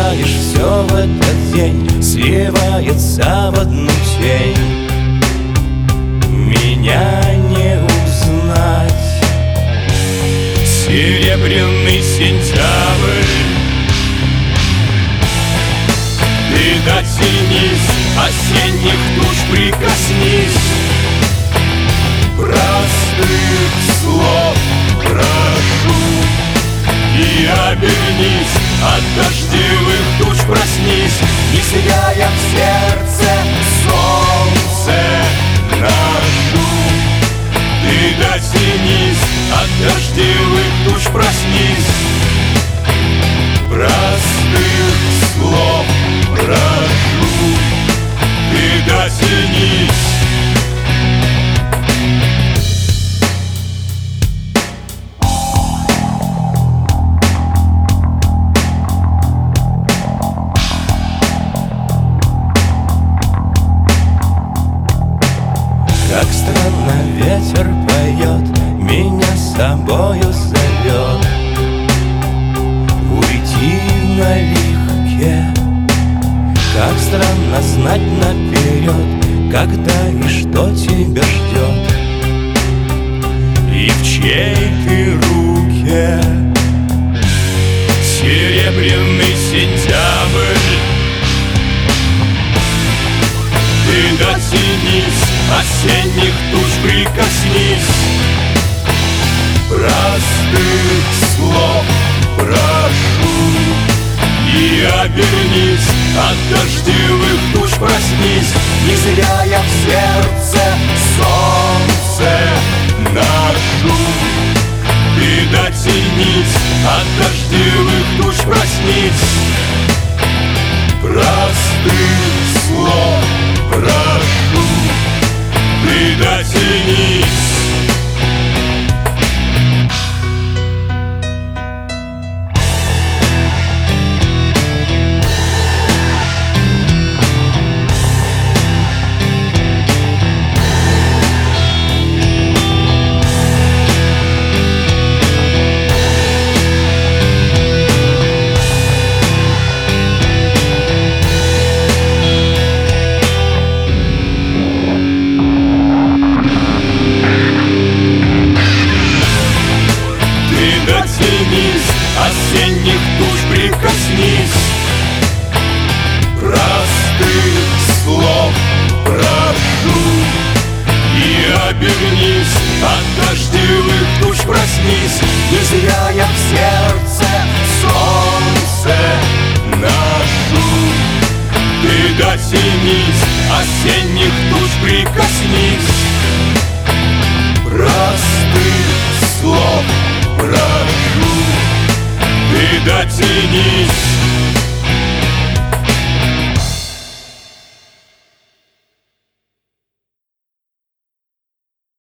знаешь, все в этот день сливается в одну тень. Меня не узнать. Серебряный сентябрь, ты дотянись, осенних туч прикоснись. Простых слов прошу и обернись, от дождевых туч проснись. Не сияя в сердце солнце ношу, ты дотянись, от дождевых туч проснись. Простых слов прошу, ты дотянись. Как странно ветер поет, меня с собою зовет. Уйти налегке. Как странно знать наперед, когда и что тебя ждет. И в чьей ты руке. Серебряный сентябрь, ты дотянись, осенних туч прикоснись. Простых слов прошу и обернись, от дождевых туч проснись. Не зря я в сердце солнце ношу, ты дотянись, от дождевых туч проснись. Простых слов прошу, ты дотянись. Осенних туч прикоснись. Простых слов прошу и обернись, от дождевых туч проснись. Не зря я в сердце солнце ношу, ты дотянись, осенних туч прикоснись.